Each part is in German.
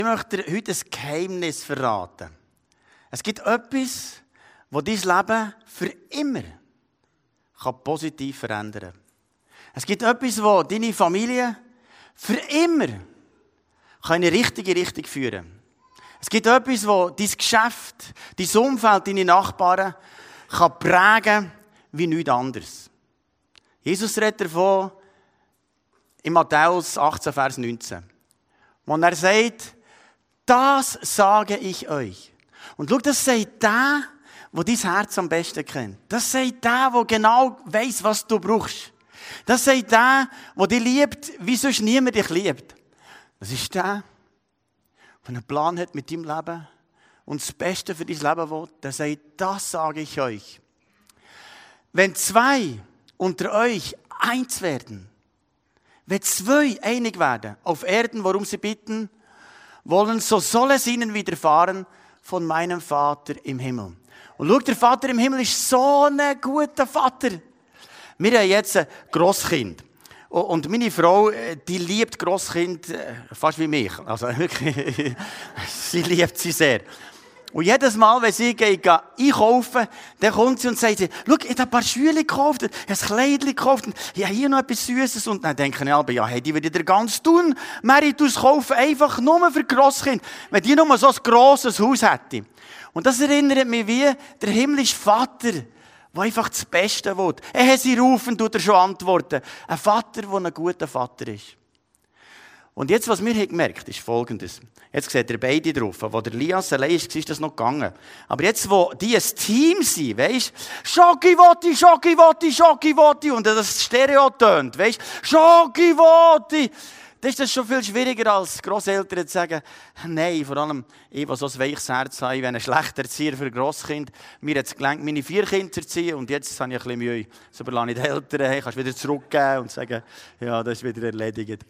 Ich möchte dir heute ein Geheimnis verraten. Es gibt etwas, das dein Leben für immer positiv verändern kann. Es gibt etwas, das deine Familie für immer in eine richtige Richtung führen kann. Es gibt etwas, das dein Geschäft, dein Umfeld, deine Nachbarn prägen kann wie nichts anderes. Jesus redet davon in Matthäus 18, Vers 19. Wo er sagt, das sage ich euch. Und schau, das sagt der dein Herz am besten kennt. Das sagt der genau weiss, was du brauchst. Das sagt der dich liebt, wie sonst niemand dich liebt. Das ist der einen Plan hat mit deinem Leben und das Beste für dein Leben will. Der sagt, das sage ich euch. Wenn zwei unter euch eins werden, wenn zwei einig werden auf Erden, worum sie bitten wollen, so soll es ihnen widerfahren von meinem Vater im Himmel. Und schau, der Vater im Himmel ist so ein guter Vater. Wir haben jetzt ein Grosskind. Und meine Frau, die liebt Grosskind fast wie mich. Also wirklich, sie liebt sie sehr. Und jedes Mal, wenn sie einkaufen, dann kommt sie und sagt, schau, ich habe ein paar Schüler gekauft, ich habe ein Kleidchen gekauft, ich habe hier noch etwas Süßes. Und dann denke ich, aber ja, hey, die würde dir ganz tun. Mary, du kaufen einfach nur für Grosskind, wenn die nur so ein grosses Haus hätte. Und das erinnert mich wie der himmlische Vater, der einfach das Beste will. Er hat sie rufen, tut er schon antworten. Ein Vater, der ein guter Vater ist. Und jetzt, was wir gemerkt haben, ist Folgendes. Jetzt seht ihr beide drauf. Wo der Lias allein ist, ist das noch gegangen. Aber jetzt, wo die ein Team sind, weisst, Schokiwotti, Schokiwotti, Schokiwotti, und das Stereo tönt, weisst, Schokiwotti, dann ist das schon viel schwieriger als Grosseltern zu sagen, nein, vor allem ich, der so ein weiches Herz habe, ich bin ein schlechter Erzieher für Grosskind. Mir hat es gelangt, meine 4 Kinder zu erziehen und jetzt habe ich ein bisschen Mühe. So überlasse ich den Eltern, hey, kannst du wieder zurückgeben und sagen, ja, das ist wieder erledigt.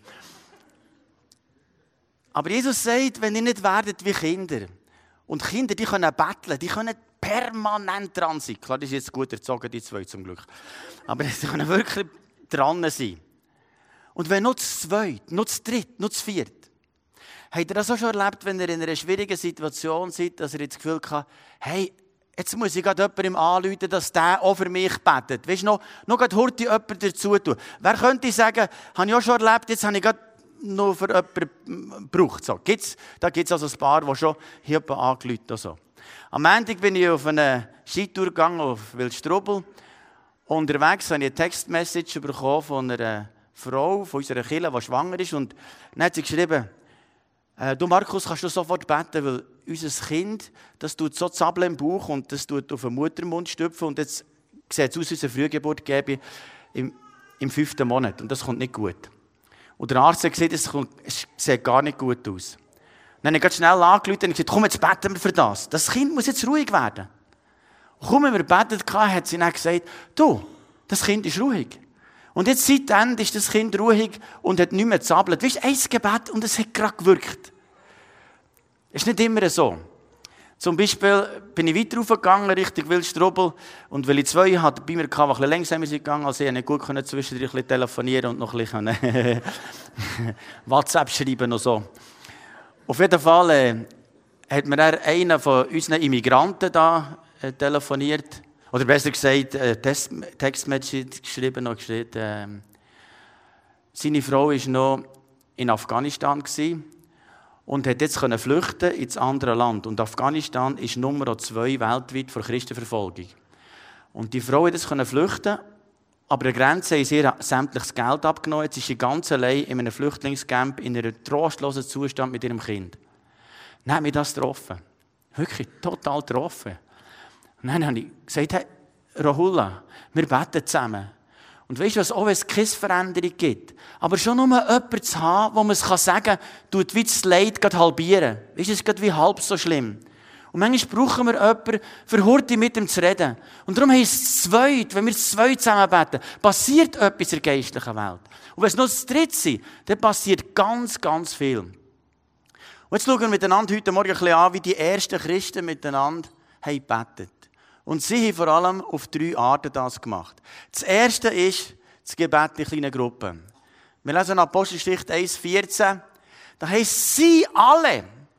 Aber Jesus sagt, wenn ihr nicht werdet wie Kinder, und Kinder, die können betteln, die können permanent dran sein. Klar, das ist jetzt gut erzogen, die 2 zum Glück. Aber sie können wirklich dran sein. Und wenn noch das 2., noch das 3., noch das 4. Habt ihr das auch schon erlebt, wenn ihr in einer schwierigen Situation seid, dass ihr das Gefühl habt, hey, jetzt muss ich gerade jemandem anrufen, dass der auch für mich betet. Weißt du, noch gerade heute jemand dazu tun. Wer könnte sagen, habe ich auch schon erlebt, jetzt habe ich gerade noch für jemanden gebraucht. So, da gibt es also ein paar, die schon hier angerufen haben. So. Am Montag bin ich auf eine Skitour gegangen, auf Wildstrubel. Unterwegs habe ich eine Textmessage bekommen von einer Frau von unserer Kirche, die schwanger ist. Und dann hat sie geschrieben, du Markus, kannst du sofort beten, weil unser Kind, das tut so zappeln im Bauch und das tut auf den Muttermund stüpfen und jetzt sieht es aus, wie eine Frühgeburt gäbe im 5. Monat. Und das kommt nicht gut. Und der Arzt hat gesagt, es sieht gar nicht gut aus. Dann habe ich ganz schnell angerufen und gesagt, komm, jetzt beten wir für das. Das Kind muss jetzt ruhig werden. Und kaum wir betet hatten, hat sie dann gesagt, du, das Kind ist ruhig. Und jetzt seitdem ist das Kind ruhig und hat nicht mehr gezappelt. Weißt du, ein Gebet und es hat gerade gewirkt. Es ist nicht immer so. Zum Beispiel bin ich weiter raufgegangen, Richtung Wildstrubel. Und weil ich 2 hatte, bei mir kam, ein bisschen langsamer gegangen, also ich nicht gut zwischendurch ein bisschen telefonieren und noch ein bisschen WhatsApp schreiben und so. Auf jeden Fall hat mir einer von unseren Immigranten da telefoniert. Oder besser gesagt, Textmessage geschrieben und geschrieben. Seine Frau war noch in Afghanistan und hat jetzt flüchten ins andere Land. Und Afghanistan ist Nummer 2 weltweit vor Christenverfolgung. Und die Frau hat jetzt flüchten, aber an der Grenze haben sie ihr sämtliches Geld abgenommen. Jetzt ist sie ganz allein in einem Flüchtlingscamp in einem trostlosen Zustand mit ihrem Kind. Dann hat mich das getroffen. Wirklich total getroffen. Und dann habe ich gesagt, hey, Rahula, wir beten zusammen. Und weißt du was, auch wenn es keine Veränderung gibt, aber schon nur jemanden zu haben, wo man es sagen kann, tut wie das Leid halbieren. Weißt du, es ist gerade wie halb so schlimm. Und manchmal brauchen wir jemanden, für heute mit ihm zu reden. Und darum heisst es 2, wenn wir 2 zusammen beten, passiert etwas in der geistlichen Welt. Und wenn es noch das 3 ist, dann passiert ganz, ganz viel. Und jetzt schauen wir miteinander heute Morgen ein bisschen an, wie die ersten Christen miteinander haben gebetet. Und sie haben vor allem auf 3 Arten das gemacht. Das erste ist das Gebet in kleinen Gruppen. Wir lesen Apostelgeschichte 1,14. Da heisst, sie alle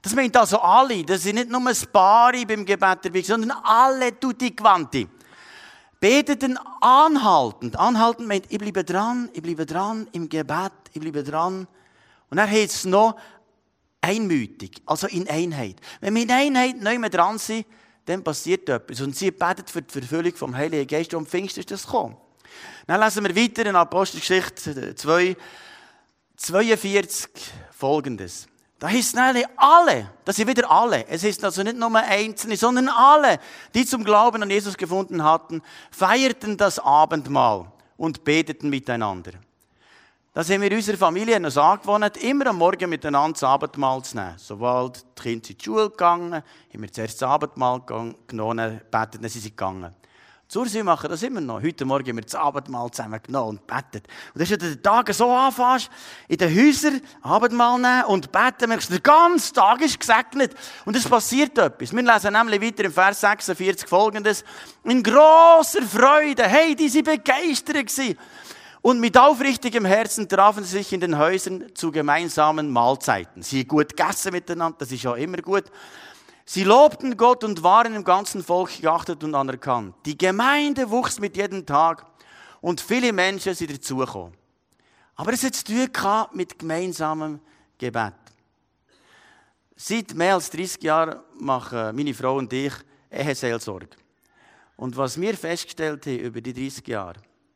Das meint also alle. Das sind nicht nur ein paar beim Gebet dabei, sondern alle tutti quanti. Beteten anhaltend. Anhaltend meint, ich bleibe dran im Gebet, ich bleibe dran. Und dann heißt es noch einmütig, also in Einheit. Wenn wir in Einheit nicht mehr dran sind, dann passiert etwas. Und sie betet für die Verfüllung vom Heiligen Geist. Und Pfingsten ist das gekommen. Dann lesen wir weiter in Apostelgeschichte 2, 42 Folgendes. Da heißt es alle, das sind wieder alle. Es ist also nicht nur Einzelne, sondern alle, die zum Glauben an Jesus gefunden hatten, feierten das Abendmahl und beteten miteinander. Das haben wir in unserer Familie noch angewohnt, immer am Morgen miteinander das Abendmahl zu nehmen. Sobald die Kinder in die Schule gegangen, haben wir zuerst das Abendmahl genommen, beten, dann sind sie gegangen. Zur machen das immer noch. Heute Morgen haben wir das Abendmahl zusammen genommen und betet. Und das ist ja der Tag so anfängst, in den Häusern Abendmahl nehmen und beten, merkst du, der ganze Tag ist gesegnet. Und es passiert etwas. Wir lesen nämlich weiter im Vers 46 Folgendes. In grosser Freude, hey, die sind begeistert gewesen. Und mit aufrichtigem Herzen trafen sie sich in den Häusern zu gemeinsamen Mahlzeiten. Sie haben gut gegessen miteinander, das ist ja immer gut. Sie lobten Gott und waren im ganzen Volk geachtet und anerkannt. Die Gemeinde wuchs mit jedem Tag und viele Menschen sind dazugekommen. Aber es hat zu tun mit gemeinsamem Gebet. Seit mehr als 30 Jahren machen meine Frau und ich Eheseelsorge. Und was wir festgestellt haben über die 30 Jahre,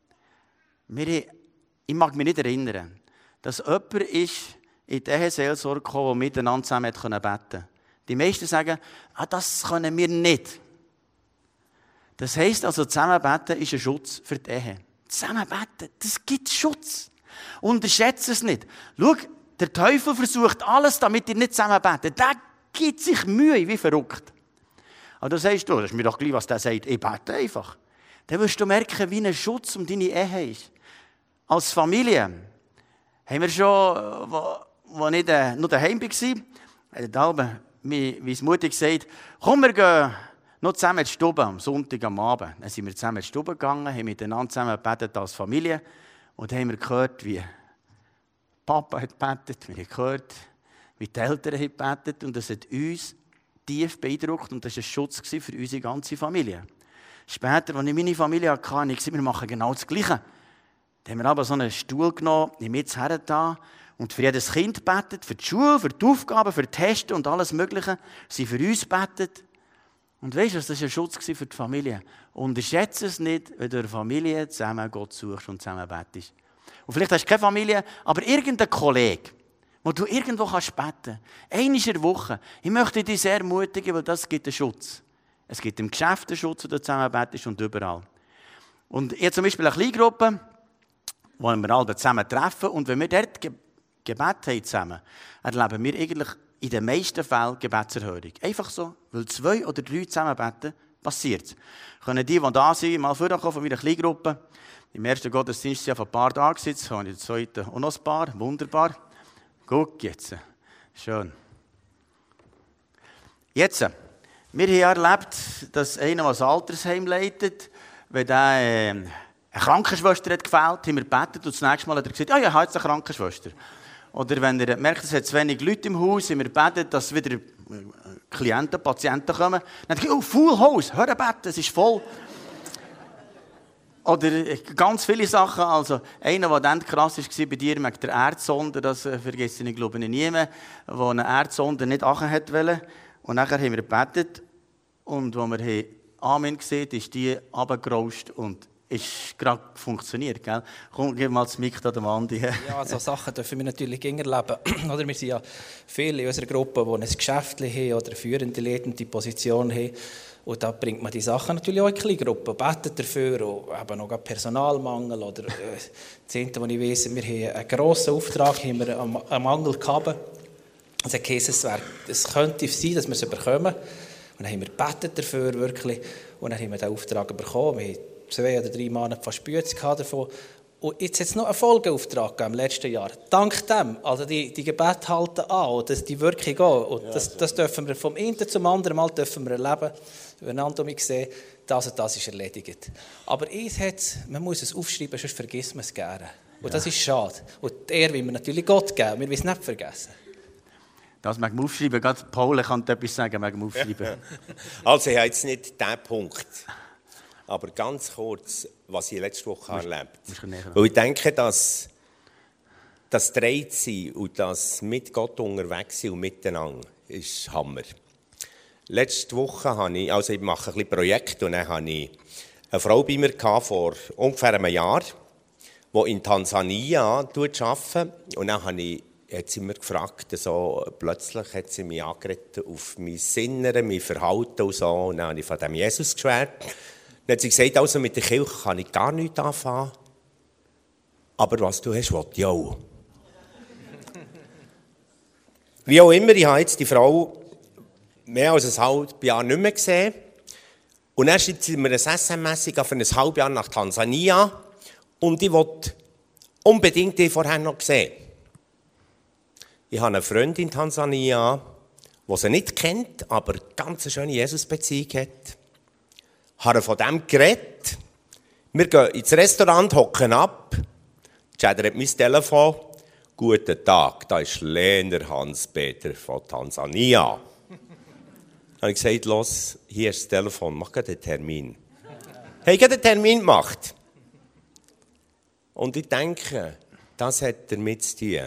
ich mag mich nicht erinnern, dass jemand ist in die Eheseelsorge gekommen, der miteinander zusammen beten konnte. Die meisten sagen, das können wir nicht. Das heisst also, zusammenbeten ist ein Schutz für die Ehe. Zusammenbeten, das gibt Schutz. Unterschätze es nicht. Schau, der Teufel versucht alles, damit ihr nicht zusammenbetet. Der gibt sich Mühe, wie verrückt. Aber du sagst, das ist mir doch gleich, was der sagt, ich bete einfach. Dann wirst du merken, wie ein Schutz um deine Ehe ist. Als Familie haben wir schon, wo ich noch daheim war, wie es mutig sagt, komm, wir gehen noch zusammen in die Stube am Sonntag am Abend. Dann sind wir zusammen in die Stube gegangen, haben miteinander zusammen gebetet als Familie und haben gehört, wie Papa hat gebetet, wir haben gehört, wie die Eltern haben gebetet und das hat uns tief beeindruckt und das war ein Schutz für unsere ganze Familie. Später, als ich meine Familie hatte, habe ich gesagt, wir machen genau das Gleiche. Dann haben wir aber so einen Stuhl genommen, haben jetzt hergetan und für jedes Kind betet, für die Schule, für die Aufgaben, für die Tests und alles Mögliche. Sie für uns betet. Und weißt du, das war ein Schutz für die Familie. Unterschätze es nicht, wenn du in der Familie zusammen Gott suchst und zusammen betest. Und vielleicht hast du keine Familie, aber irgendein Kollege, wo du irgendwo beten kannst. Einmal in der Woche. Ich möchte dich sehr ermutigen, weil das gibt einen Schutz. Es gibt im Geschäft einen Schutz, wo du zusammen betest und überall. Und ich habe zum Beispiel eine Kleingruppe, wo wir alle zusammen treffen. Und wenn wir dort Gebet haben zusammen, erleben wir eigentlich in den meisten Fällen Gebetserhörung. Einfach so, weil 2 oder 3 zusammen beten, passiert es. Können die da sind, mal vorkommen von meiner Kleingruppe. Im ersten Gottesdienst sind ja ein paar da gesetzt, habe ich im zweiten auch noch ein paar. Wunderbar. Guck jetzt. Schön. Jetzt. Wir haben erlebt, dass einer, der ein Altersheim leitet, wenn der eine Krankenschwester hat gefehlt, haben wir gebetet und das nächste Mal hat er gesagt, ja, ich habe jetzt eine Krankenschwester. Oder wenn er merkt, es hat zu wenig Leute im Haus, haben wir gebetet, dass wieder Klienten, Patienten kommen. Dann hat er gesagt, oh, Full House, hör beten, es ist voll. Oder ganz viele Sachen. Also, einer, der dann krass war bei dir, mit der Erdsonde, das vergesse ich, glaube ich, nie mehr, der eine Erdsonde nicht anhören wollte. Und nachher haben wir gebetet und als wir Amen gesehen haben, ist die runtergerauscht und ist gerade funktioniert. Gell? Komm, gib mal das Mikro an den Andi. Ja, so Sachen dürfen wir natürlich immer erleben. Oder wir sind ja viele in unserer Gruppe, die ein Geschäft haben oder eine führende, leitende Position haben. Und da bringt man die Sachen natürlich auch in die Kleingruppe, betet dafür, und eben noch Personalmangel oder das Zehnte, was ich weiss, wir haben einen grossen Auftrag, haben wir am Mangel gehabt. Es hat geheißen, es könnte sein, dass wir es bekommen. Und dann haben wir gebetet dafür, wirklich. Und dann haben wir den Auftrag bekommen. Wir haben 2 oder 3 Monate fast Spüze davon. Und jetzt hat es noch einen Folgeauftrag im letzten Jahr. Dank dem. Also die Gebete halten an und die Wirkung auch. Und das dürfen wir vom einen zum anderen Mal dürfen wir erleben. Übereinander sehen, das und das ist erledigt. Aber man muss es aufschreiben, sonst vergisst man es gerne. Und das ist schade. Und die Ehre will man natürlich Gott geben. Wir wollen es nicht vergessen. Das mag man aufschreiben. Gerade Paul kann etwas sagen, mag man aufschreiben. Also ich habe jetzt nicht diesen Punkt. Aber ganz kurz, was ich letzte Woche erlebt habe. Weil ich denke, dass das Dreitsein und das mit Gott unterwegs sein und miteinander ist Hammer. Letzte Woche habe ich, also ich mache ein bisschen Projekte und dann hatte ich eine Frau bei mir vor ungefähr einem Jahr, die in Tansania arbeitet. Und dann hat sie mir gefragt, so, plötzlich hat sie mich angeredet auf mein Innere, mein Verhalten und so. Und dann habe ich von dem Jesus geschwärmt. Dann hat sie gesagt, also mit der Kirche kann ich gar nichts anfangen. Aber was du hast, will ich auch. Wie auch immer, ich habe jetzt die Frau mehr als ein halbes Jahr nicht mehr gesehen. Und dann schreibt sie mir ein SMS für ein halbes Jahr nach Tansania. Und ich wollte unbedingt die vorher noch sehen. Ich habe eine Freundin in Tansania, die sie nicht kennt, aber eine ganz schöne Jesus-Beziehung hat. Ich habe von dem geredet. Wir gehen ins Restaurant, hocken ab. Chad hat mein Telefon. Guten Tag, da ist Lehner Hans-Peter von Tansania. Dann habe ich gesagt, los, hier ist das Telefon, mach gerade einen Termin. Habe ich gerade einen Termin gemacht. Und ich denke, das hat damit zu tun,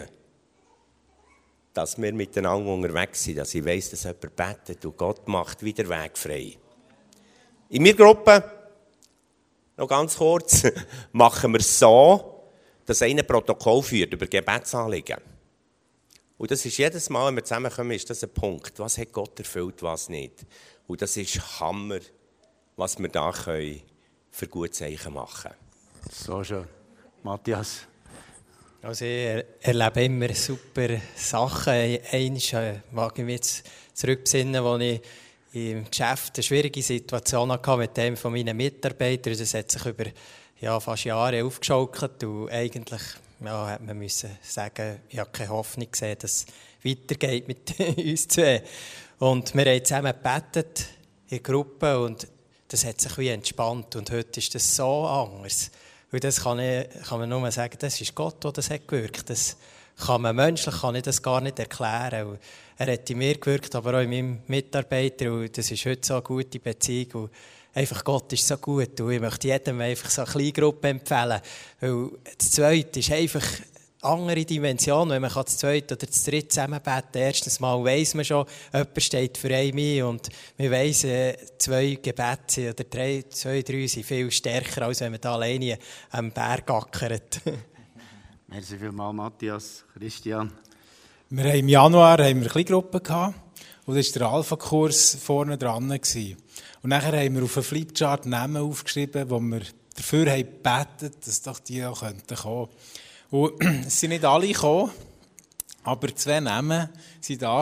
dass wir miteinander unterwegs sind, dass ich weiss, dass jemand betet und Gott macht wieder Weg frei. In meiner Gruppe, noch ganz kurz, machen wir es so, dass einer ein Protokoll führt über Gebetsanliegen. Und das ist jedes Mal, wenn wir zusammenkommen, ist das ein Punkt. Was hat Gott erfüllt, was nicht? Und das ist Hammer, was wir da können für gute Zeichen machen können. So schön. Matthias? Also ich erlebe immer super Sachen. Einmal mag ich mich jetzt zurückbesinnen, als ich im Geschäft eine schwierige Situation hatte mit einem von meinen Mitarbeitern. Das hat sich über fast Jahre aufgeschaukelt und eigentlich hat man müssen sagen, ich habe keine Hoffnung gesehen, dass es weitergeht mit uns zwei. Und wir haben zusammen gebetet in der Gruppe und das hat sich wie entspannt. Und heute ist das so anders. Und das kann man nur sagen, das ist Gott, der das hat gewirkt. Das kann man menschlich kann ich das gar nicht erklären. Und er hat in mir gewirkt, aber auch in meinem Mitarbeiter. Und das ist heute so eine gute Beziehung. Und einfach Gott ist so gut. Und ich möchte jedem einfach so eine kleine Gruppe empfehlen. Weil das Zweite ist einfach eine andere Dimension. Wenn man das Zweite oder das Dritte zusammen beten, erstens mal weiss man schon, jemand steht für einen ein. Und man weiss, 2 Gebete oder 2, 3 sind viel stärker, als wenn man da alleine am Berg ackert. Merci vielmals, Matthias. Christian? Wir haben im Januar eine kleine Gruppe gehabt. Und da war der Alpha-Kurs vorne dran. Und nachher haben wir auf einem Flipchart Namen aufgeschrieben, wo wir dafür haben gebetet, dass doch die auch kommen könnten. Und es sind nicht alle gekommen, aber 2 Namen waren da.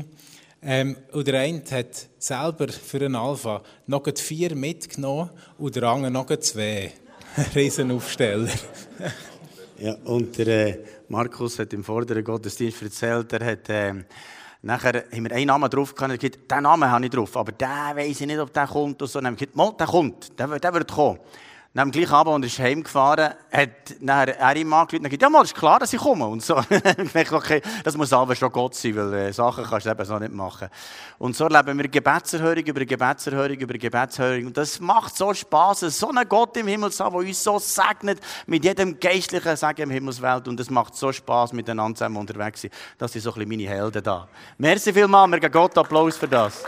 Und der eine hat selber für einen Alpha noch 4 mitgenommen und der andere noch 2. Riesenaufsteller. Ja, und der Markus hat im vorderen Gottesdienst erzählt, nachher haben wir einen Namen drauf gehabt, und er hat gesagt, diesen Namen habe ich drauf, aber den weiss ich nicht, ob der kommt. Und so. Dann haben wir gesagt, der kommt, der wird kommen. Dann am gleichen Abend, als er heimgefahren hat nachher er ihm angerufen und gesagt, ja mal, ist klar, dass ich komme. Und so. Ich dachte, okay, das muss aber schon Gott sein, weil Sachen kannst du eben so nicht machen. Und so erleben wir Gebetserhörung über Gebetserhörung über Gebetserhörung. Und das macht so Spass, so einen Gott im Himmel zu haben, der uns so segnet mit jedem geistlichen Segen im Himmelswelt. Und es macht so Spass, miteinander zusammen unterwegs zu sein. Das sind so ein bisschen meine Helden da. Merci vielmals, wir geben Gott Applaus für das.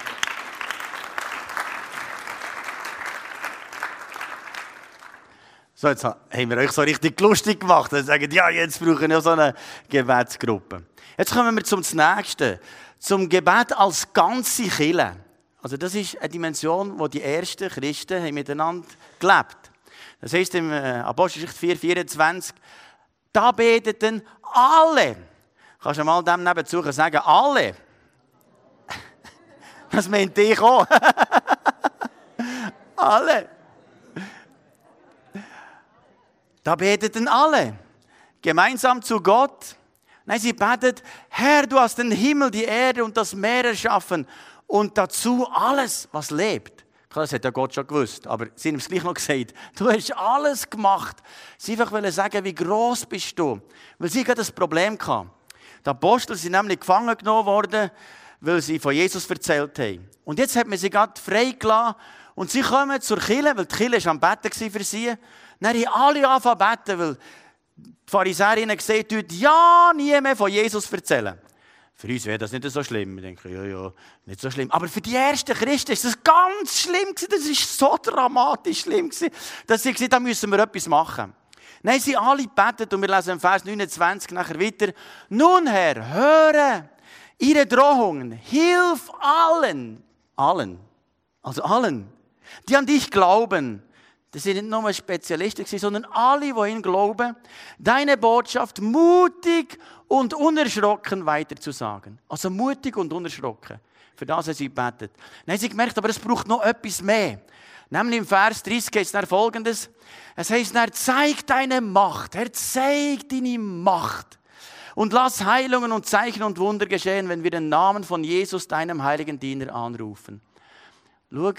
So, jetzt haben wir euch so richtig lustig gemacht. Dann sagen, ja, jetzt brauchen wir so eine Gebetsgruppe. Jetzt kommen wir zum Nächsten. Zum Gebet als ganze Kirche. Also das ist eine Dimension, wo die ersten Christen haben miteinander gelebt. Das heisst im Apostelgeschichte 4,24, da beteten alle. Kannst du mal dem nebenzu sagen, alle? Das meint ich auch. Alle. Da beteten alle, gemeinsam zu Gott. Nein, sie betet, Herr, du hast den Himmel, die Erde und das Meer erschaffen und dazu alles, was lebt. Klar, das hat ja Gott schon gewusst, aber sie haben es gleich noch gesagt. Du hast alles gemacht. Sie einfach wollen sagen, wie gross bist du. Weil sie hatten das Problem gehabt. Die Apostel sind nämlich gefangen genommen worden, weil sie von Jesus erzählt haben. Und jetzt hat man sie gerade freigelassen und sie kommen zur Kirche, weil die Kirche war am Betten für sie. Dann haben alle angefangen zu beten, weil die Pharisäerinnen gesagt haben, ja, nie mehr von Jesus erzählen. Für uns wäre das nicht so schlimm. Ich denke, ja, nicht so schlimm. Aber für die ersten Christen ist das ganz schlimm gewesen. Das ist so dramatisch schlimm gewesen, dass sie gesagt haben, da müssen wir etwas machen. Dann haben sie alle gebetet und wir lesen im Vers 29 nachher weiter. Nun Herr, höre ihre Drohungen, hilf allen, also allen, die an dich glauben. Das sind nicht nur Spezialisten, sondern alle, die ihn glauben, deine Botschaft mutig und unerschrocken weiterzusagen. Also mutig und unerschrocken. Für das haben sie gebetet. Dann haben sie gemerkt, aber es braucht noch etwas mehr. Nämlich im Vers 30 geht es nach Folgendes. Es heisst, Herr, zeig deine Macht. Herr, zeig deine Macht. Und lass Heilungen und Zeichen und Wunder geschehen, wenn wir den Namen von Jesus, deinem heiligen Diener, anrufen. Schau,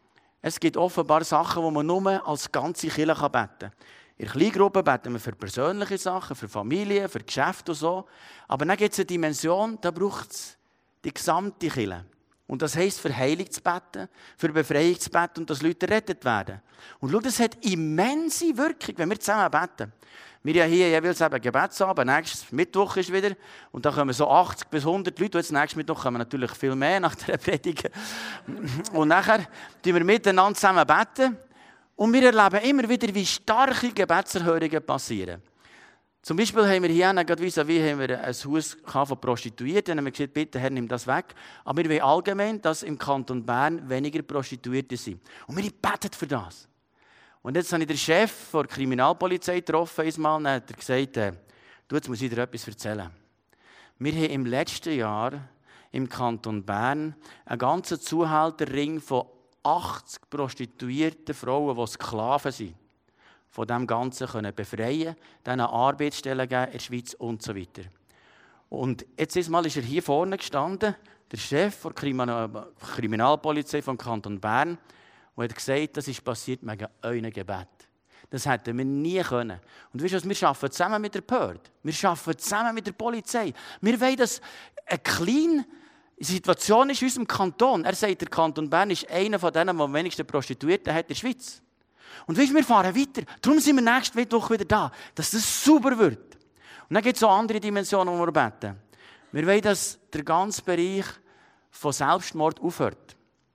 es gibt offenbar Sachen, die man nur als ganze Kirche beten kann. In der Kleingruppe beten wir für persönliche Sachen, für Familie, für Geschäfte und so. Aber dann gibt es eine Dimension, da braucht es die gesamte Kirche. Und das heisst, für Heilung zu beten, für Befreiung zu beten und dass Leute errettet werden. Und schau, das hat immense Wirkung, wenn wir zusammen beten. Wir haben hier jeweils eben Gebetsabend, nächstes Mittwoch ist wieder, und da kommen so 80 bis 100 Leute, und jetzt nächsten Mittwoch kommen natürlich viel mehr nach der Predigt. Und nachher beten wir miteinander zusammen beten, und wir erleben immer wieder, wie starke Gebetserhörungen passieren. Zum Beispiel haben wir hier gerade vis-à-vis haben wir ein Haus von Prostituierten, und haben wir gesagt, bitte Herr, nimm das weg. Aber wir wollen allgemein, dass im Kanton Bern weniger Prostituierte sind. Und wir beten für das. Und jetzt habe ich den Chef der Kriminalpolizei getroffen, und hat gesagt, du, jetzt muss ich dir etwas erzählen. Wir haben im letzten Jahr im Kanton Bern einen ganzen Zuhälterring von 80 prostituierten Frauen, die Sklaven sind, von dem Ganzen können befreien, denen Arbeitsstellen geben in der Schweiz und so weiter. Und jetzt ist er hier vorne gestanden, der Chef der Kriminalpolizei vom Kanton Bern, und hat gesagt, das ist passiert wegen euren Gebet. Das hätten wir nie können. Und weißt du, wir arbeiten zusammen mit der Behörde. Wir arbeiten zusammen mit der Polizei. Wir wollen, dass eine kleine Situation ist in unserem Kanton. Er sagt, der Kanton Bern ist einer von denen, der am wenigsten Prostituierten hat in der Schweiz. Und weißt du, wir fahren weiter. Darum sind wir nächsten Mittwoch wieder da, dass das sauber wird. Und dann gibt es auch andere Dimensionen, die wir beten. Wir wollen, dass der ganze Bereich von Selbstmord aufhört.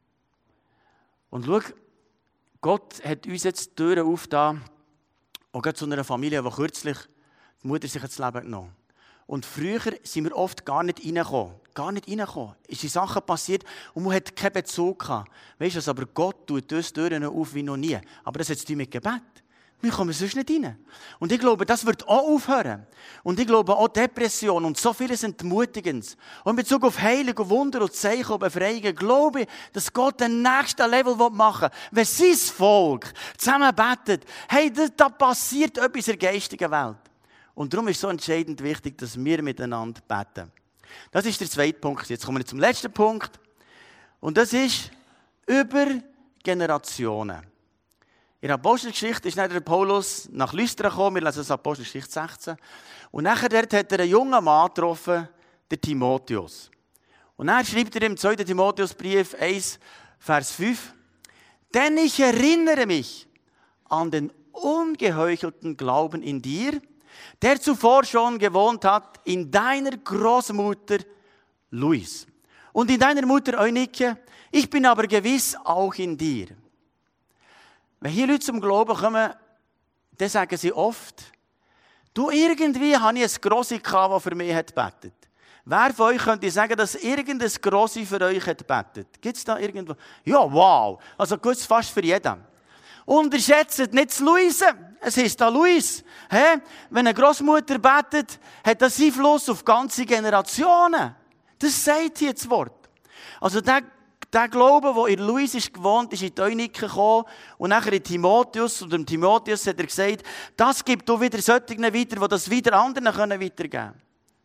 Und schau, Gott hat uns jetzt die Türen aufgetan, auch gerade zu einer Familie, die kürzlich die Mutter sich das Leben genommen hat. Und früher sind wir oft gar nicht reingekommen. Es sind Sachen passiert und man hat keinen Bezug gehabt. Weißt du, aber Gott tut uns Türen auf wie noch nie. Aber das hat zu tun mit Gebet. Wir kommen sonst nicht rein. Und ich glaube, das wird auch aufhören. Und ich glaube auch Depression und so vieles entmutigend. Und in Bezug auf Heilung und Wunder und Zeichen und Befreiungen glaube ich, dass Gott den nächsten Level machen will. Wenn sein Volk zusammen betet, hey, da passiert etwas in der geistigen Welt. Und darum ist es so entscheidend wichtig, dass wir miteinander beten. Das ist der zweite Punkt. Jetzt kommen wir zum letzten Punkt. Und das ist über Generationen. In der Apostelgeschichte ist der Paulus nach Lystra gekommen. Wir lesen das Apostelgeschichte 16. Und nachher dort hat er einen jungen Mann getroffen, den Timotheus. Und dann schreibt er im 2. Timotheusbrief 1, Vers 5. Denn ich erinnere mich an den ungeheuchelten Glauben in dir, der zuvor schon gewohnt hat in deiner Großmutter Luis und in deiner Mutter Eunike. Ich bin aber gewiss auch in dir. Wenn hier Leute zum Glauben kommen, dann sagen sie oft, du, irgendwie habe ich ein Grossi gehabt, das für mich hat gebetet. Wer von euch könnte sagen, dass irgendein Grossi für euch hat gebetet? Gibt es da irgendwo? Ja, wow. Also gut, fast für jeden. Unterschätzt nicht das Luise. Es heisst da Luis. Wenn eine Großmutter betet, hat das Einfluss auf ganze Generationen. Das sagt hier das Wort. Also der Glaube, der in Luis ist gewohnt, ist in die Eunike gekommen und nachher in Timotheus. Und dem Timotheus hat er gesagt, das gibt du wieder solchen weiter, die das wieder anderen weitergeben können.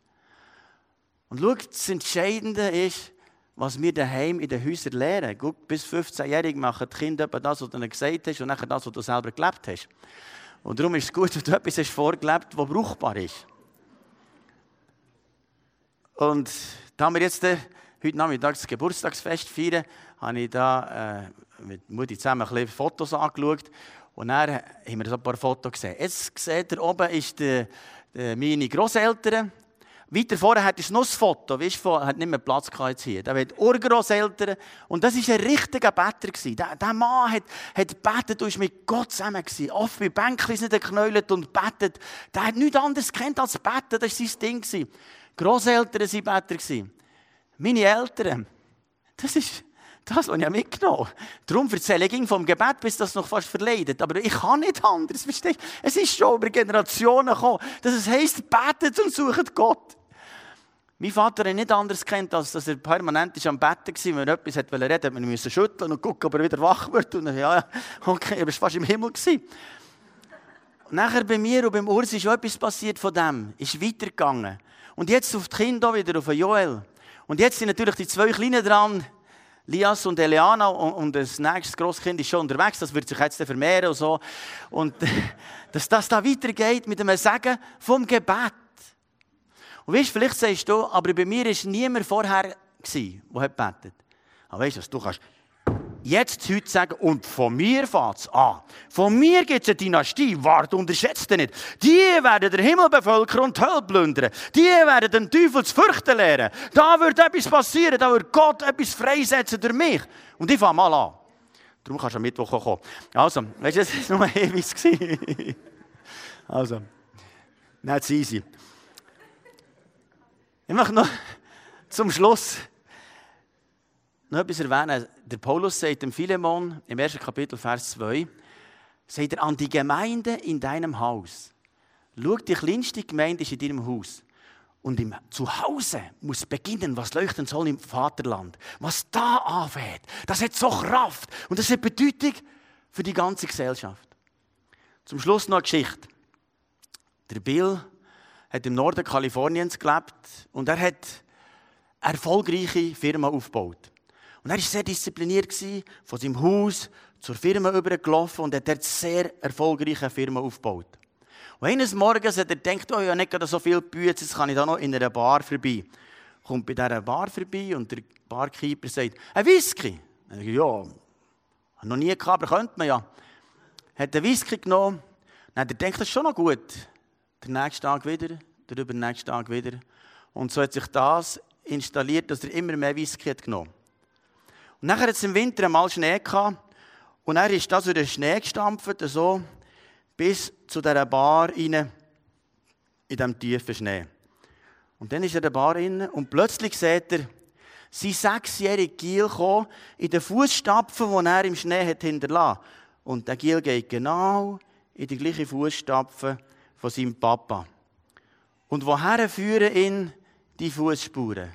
Und schau, das Entscheidende ist, was wir daheim in den Häusern lernen. Guck, bis 15-Jährige machen die Kinder das, was du ihnen gesagt hast, und nachher das, was du selber gelebt hast. Und darum ist es gut, wenn du etwas hast vorgelebt, das brauchbar ist. Und da wir jetzt heute Nachmittag das Geburtstagsfest feiern, habe ich da mit Mutti zusammen ein bisschen Fotos angeschaut. Und dann haben wir so ein paar Fotos gesehen. Jetzt seht ihr, oben ist meine Grosseltern. Weiter vorne hat es noch ein Foto, weißt du, hat nicht mehr Platz gehabt hier. Da hat Urgrosseltern. Und das war ein richtiger Better. Der Mann hat gebetet und war mit Gott zusammen. Oft bei Bänkchen nicht geknäult und betet. Der hat nichts anderes gekannt als beten. Das war sein Ding. Grosseltern waren Better. Meine Eltern, das ist das, was ich mitgenommen habe. Darum erzähle ich vom Gebet, bis das noch fast verleidet. Aber ich kann nicht anders, verstehst du? Es ist schon über Generationen gekommen, dass es heisst, betet und sucht Gott. Mein Vater hat nicht anders gekannt, als dass er permanent am Betten war. Wenn er etwas reden wollte, man musste schütteln und gucken, ob er wieder wach wird. Und dann, ja, okay, er war fast im Himmel. Und nachher bei mir und beim Urs ist auch etwas passiert von dem. Ist weitergegangen. Und jetzt auf die Kinder wieder, auf Joel. Und jetzt sind natürlich die 2 Kleinen dran, Lias und Eliana, und das nächste Grosskind ist schon unterwegs, das wird sich jetzt vermehren und so. Und dass das da weitergeht mit dem Segen vom Gebet. Und weißt, vielleicht sagst du, aber bei mir war niemand vorher, der betet. Aber weißt du, du kannst jetzt heute sagen, und von mir fängt es an. Von mir gibt es eine Dynastie, wart, unterschätzt nicht. Die werden den Himmel bevölkern und die Hölle plündern. Die werden den Teufel zu fürchten lernen. Da wird etwas passieren, da wird Gott etwas freisetzen durch mich. Und ich fange mal an. Darum kannst du am Mittwoch kommen. Also, weißt du, das war nur ein Hinweis. Also, nicht easy. Ich möchte noch zum Schluss noch etwas erwähnen. Der Paulus sagt dem Philemon im 1. Kapitel, Vers 2, sagt er, an die Gemeinde in deinem Haus. Schau, die kleinste Gemeinde ist in deinem Haus. Und im Zuhause muss beginnen, was leuchten soll im Vaterland. Was da anfängt, das hat so Kraft. Und das hat Bedeutung für die ganze Gesellschaft. Zum Schluss noch eine Geschichte. Der Bill hat im Norden Kaliforniens gelebt und er hat erfolgreiche Firmen aufgebaut. Und er war sehr diszipliniert, von seinem Haus zur Firma übergelaufen und hat dort sehr erfolgreiche Firmen aufgebaut. Und eines Morgens hat er gedacht, oh, ich habe nicht gerade so viel Bütze, jetzt kann ich da noch in einer Bar vorbei. Kommt bei dieser Bar vorbei und der Barkeeper sagt, ein Whisky? Er sagt, ja, habe noch nie gehabt, aber könnte man ja. Hat den Whisky genommen, dann hat er gedacht, das ist schon noch gut. Der nächste Tag wieder, der übernächste Tag wieder. Und so hat sich das installiert, dass er immer mehr Whisky hat genommen. Und nachher hat es im Winter einmal Schnee gehabt. Und er ist da so in den Schnee gestampft, so bis zu dieser Bar rein, in diesem tiefen Schnee. Und dann ist er in der Bar rein und plötzlich sieht er, sein 6-jähriger Giel kommen, in den Fußstapfen, die er im Schnee hat hinterlassen. Und der Giel geht genau in die gleichen Fußstapfen von seinem Papa. Und woher führen ihn die Fußspuren?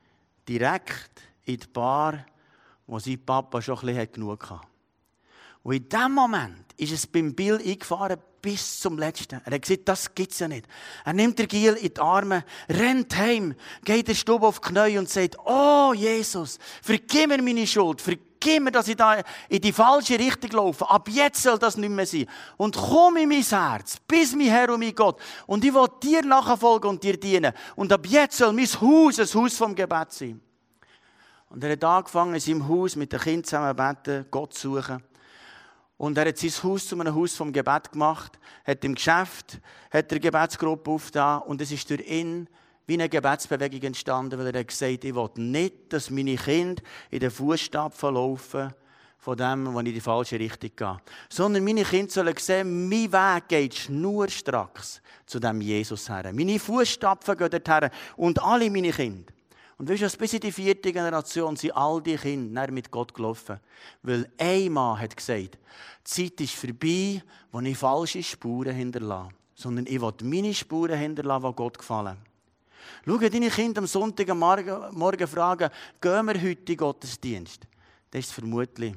Direkt in die Bar, wo sein Papa schon ein bisschen genug hatte. Und in diesem Moment ist es beim Bill eingefahren bis zum Letzten. Er hat gesagt, das gibt es ja nicht. Er nimmt den Giel in die Arme, rennt heim, geht in die Stube auf die Knie und sagt, oh Jesus, vergib mir meine Schuld, vergib mir, dass ich da in die falsche Richtung laufe. Ab jetzt soll das nicht mehr sein. Und komm in mein Herz, bis mein Herr und mein Gott. Und ich will dir nachfolgen und dir dienen. Und ab jetzt soll mein Haus ein Haus vom Gebet sein. Und er hat angefangen, in seinem Haus mit den Kindern zusammen zu beten, Gott zu suchen. Und er hat sein Haus zu einem Haus vom Gebet gemacht, hat im Geschäft hat eine Gebetsgruppe aufgetan und es ist durch ihn wie eine Gebetsbewegung entstanden, weil er hat gesagt, ich will nicht, dass meine Kinder in den Fußstapfen laufen von dem, wo ich in die falsche Richtung gehe. Sondern meine Kinder sollen sehen, mein Weg geht schnurstracks zu dem Jesus her. Meine Fußstapfen gehen dorthin und alle meine Kinder. Und weißt du, bis in die 4. Generation sind all die Kinder mit Gott gelaufen. Weil ein Mann hat gesagt, die Zeit ist vorbei, wo ich falsche Spuren hinterlasse. Sondern ich will meine Spuren hinterlassen, die Gott gefallen. Schau, deine Kinder am Sonntagmorgen fragen, gehen wir heute in den Gottesdienst? Das ist vermutlich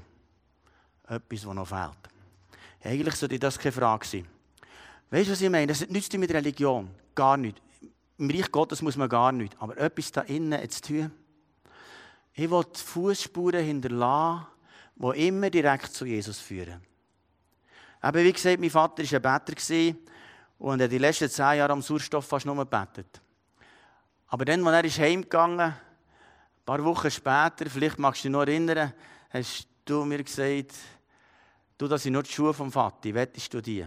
etwas, was noch fehlt. Eigentlich sollte das keine Frage sein. Weißt du, was ich meine? Das hat nichts mit Religion. Gar nichts. Im Reich Gottes muss man gar nichts. Aber etwas da innen zu tun. Ich will die Fußspuren hinterlassen, die immer direkt zu Jesus führen. Aber wie gesagt, mein Vater war ein Beter und hat die letzten 10 Jahre am Sauerstoff fast nur gebetet. Aber dann, als er ist heimgegangen, ein paar Wochen später, vielleicht magst du dich noch erinnern, hast du mir gesagt, du, das sind nur die Schuhe vom Vati, wettest du die?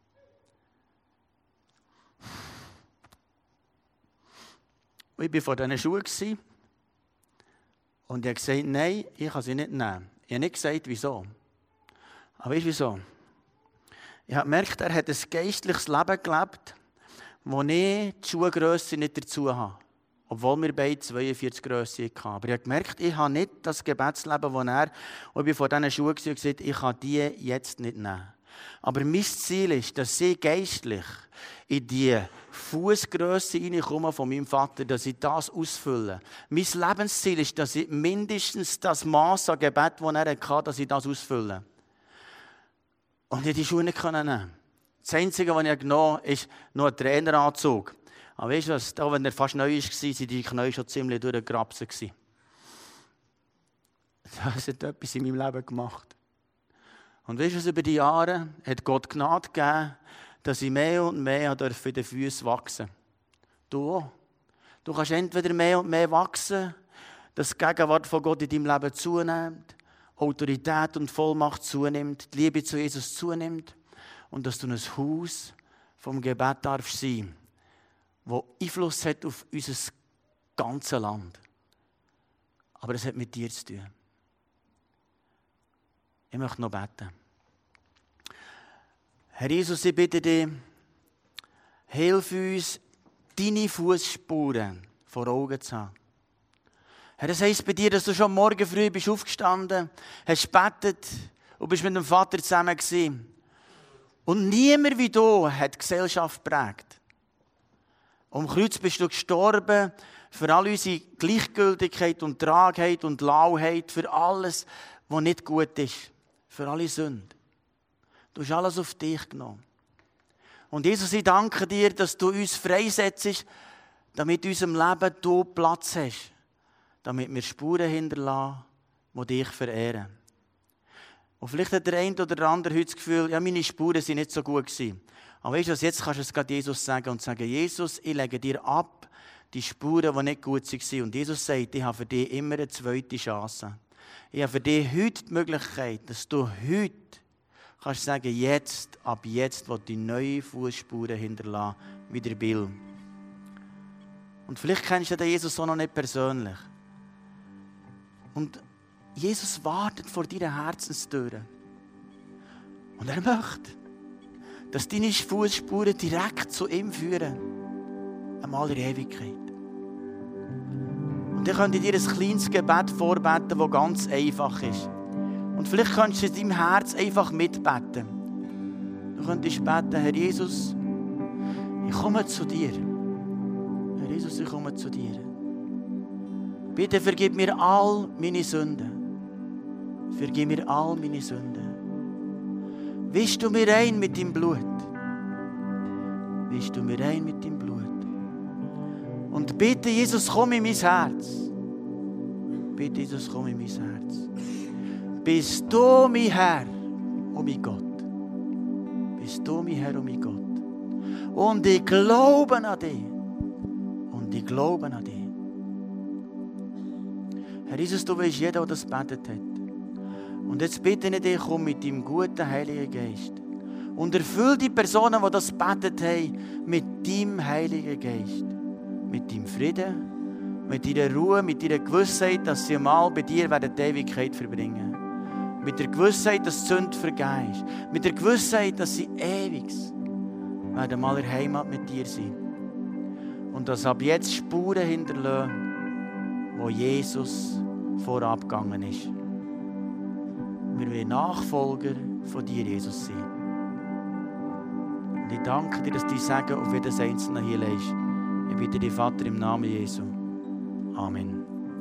Und ich war vor diesen Schuhen und ich habe gesagt, nein, ich kann sie nicht nehmen. Ich habe nicht gesagt, wieso. Aber weißt du wieso? Ich habe gemerkt, er hat ein geistliches Leben gelebt, wo ich die Schuhgrösse nicht dazu habe. Obwohl wir beide 42 Grösse hatten. Aber ich habe gemerkt, ich habe nicht das Gebetsleben, das er, und ich bin vor diesen Schuhen und gesagt, ich kann die jetzt nicht nehmen. Aber mein Ziel ist, dass ich geistlich in die Fußgrösse hineinkomme von meinem Vater, dass ich das ausfülle. Mein Lebensziel ist, dass ich mindestens das Maß an Gebet, das er hatte, dass ich das ausfülle. Und ich die Schuhe nicht nehmen. Das Einzige, was ich genommen habe, ist noch ein Traineranzug. Aber weißt du was, da, wenn er fast neu war, waren die Knie schon ziemlich durchgegrapsen. Das hat etwas in meinem Leben gemacht. Und weißt du was, über die Jahre hat Gott Gnade gegeben, dass ich mehr und mehr in den Füßen wachsen darf. Du auch. Du kannst entweder mehr und mehr wachsen, dass die Gegenwart von Gott in deinem Leben zunimmt, Autorität und Vollmacht zunimmt, die Liebe zu Jesus zunimmt und dass du ein Haus vom Gebet darfst sein, das Einfluss hat auf unser ganzes Land. Aber es hat mit dir zu tun. Ich möchte noch beten. Herr Jesus, ich bitte dich, hilf uns, deine Fußspuren vor Augen zu haben. Herr, das heisst bei dir, dass du schon morgen früh bist aufgestanden, hast gebetet und bist mit dem Vater zusammen gewesen. Und niemand wie du hat die Gesellschaft geprägt. Am Kreuz bist du gestorben für all unsere Gleichgültigkeit und Tragheit und Lauheit, für alles, was nicht gut ist, für alle Sünden. Du hast alles auf dich genommen. Und Jesus, ich danke dir, dass du uns freisetzt, damit in unserem Leben du Platz hast, damit wir Spuren hinterlassen, die dich verehren. Und vielleicht hat der eine oder der andere heute das Gefühl, ja, meine Spuren sind nicht so gut gewesen. Aber weißt du was, jetzt kannst du es gerade Jesus sagen und sagen, Jesus, ich lege dir ab die Spuren, die nicht gut waren. Und Jesus sagt, ich habe für dich immer eine zweite Chance. Ich habe für dich heute die Möglichkeit, dass du heute kannst sagen, jetzt, ab jetzt, will die neue Fußspuren hinterlassen, wie der Bill. Und vielleicht kennst du den Jesus auch noch nicht persönlich. Und Jesus wartet vor deiner Herzenstüre. Und er möchte, dass deine Fußspuren direkt zu ihm führen. Einmal in Ewigkeit. Und dann könnte ich dir ein kleines Gebet vorbeten, das ganz einfach ist. Und vielleicht könntest du in deinem Herz einfach mitbeten. Du könntest beten, Herr Jesus, ich komme zu dir. Herr Jesus, ich komme zu dir. Bitte vergib mir all meine Sünden. Vergib mir all meine Sünden. Wisch du mir ein mit deinem Blut. Wisch du mir ein mit deinem Blut. Und bitte, Jesus, komm in mein Herz. Bitte, Jesus, komm in mein Herz. Bist du mein Herr, oh mein Gott. Bist du mein Herr, oh mein Gott. Und ich glaube an dich. Und ich glaube an dich. Herr Jesus, du weißt jeder, der das gebetet hat. Und jetzt bitte ich dich, komm mit deinem guten Heiligen Geist. Und erfüll die Personen, die das gebetet haben, mit deinem Heiligen Geist. Mit deinem Frieden, mit deiner Ruhe, mit deiner Gewissheit, dass sie einmal bei dir die Ewigkeit verbringen. Mit der Gewissheit, dass die Sünde vergeben ist. Mit der Gewissheit, dass sie ewig werden mal in der Heimat mit dir sein. Und dass ab jetzt Spuren hinterlassen, wo Jesus vorab gegangen ist. Wir wollen Nachfolger von dir, Jesus, sein. Und ich danke dir, dass du Segen auf jedes Einzelne hier legst. Ich bitte dich, Vater, im Namen Jesu. Amen.